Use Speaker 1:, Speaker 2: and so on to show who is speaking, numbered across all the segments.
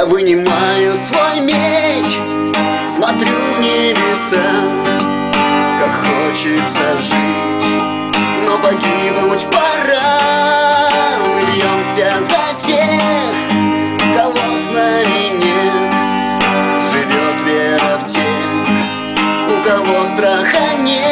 Speaker 1: Я вынимаю свой меч, смотрю в небеса, как хочется жить, но погибнуть пора. Мы бьемся за тех, кого с нами нет. Живет вера в тех, у кого страха нет.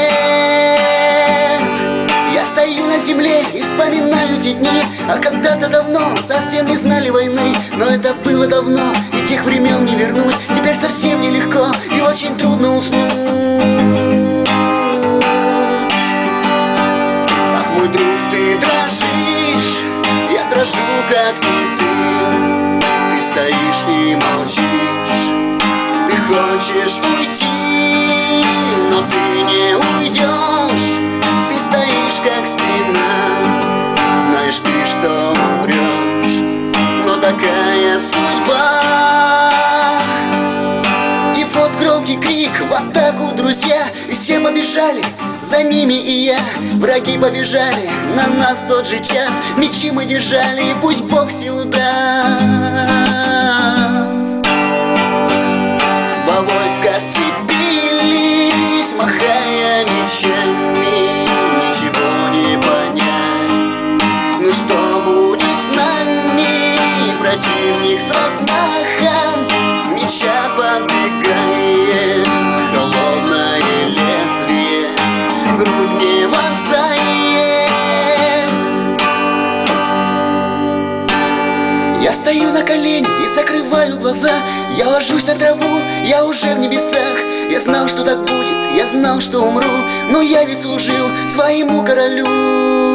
Speaker 1: Я стою на земле и вспоминаю те дни, а когда-то давно совсем не знали войны. Но это было давно, и тех времен не вернуть. Теперь совсем нелегко и очень трудно уснуть. Ах, мой друг, ты дрожишь, я дрожу, как и ты. Ты стоишь и молчишь, ты хочешь уйти, но ты не уйдешь. Ты стоишь, как стена, знаешь ты, что умрешь, но такая судьба. И вот громкий крик в атаку, друзья, и все побежали, за ними и я. Враги побежали, на нас тот же час. Мечи мы держали, и пусть Бог силу даст. Во войска сцепились, махая мечами, ничего не понять. Ну что будет с нами? Противник с размахом меча подвигает, холодное лезвие в грудь мне вонзает. Я стою на колени и закрываю глаза. Я ложусь на траву, я уже в небесах. Я знал, что так будет, я знал, что умру, но я ведь служил своему королю.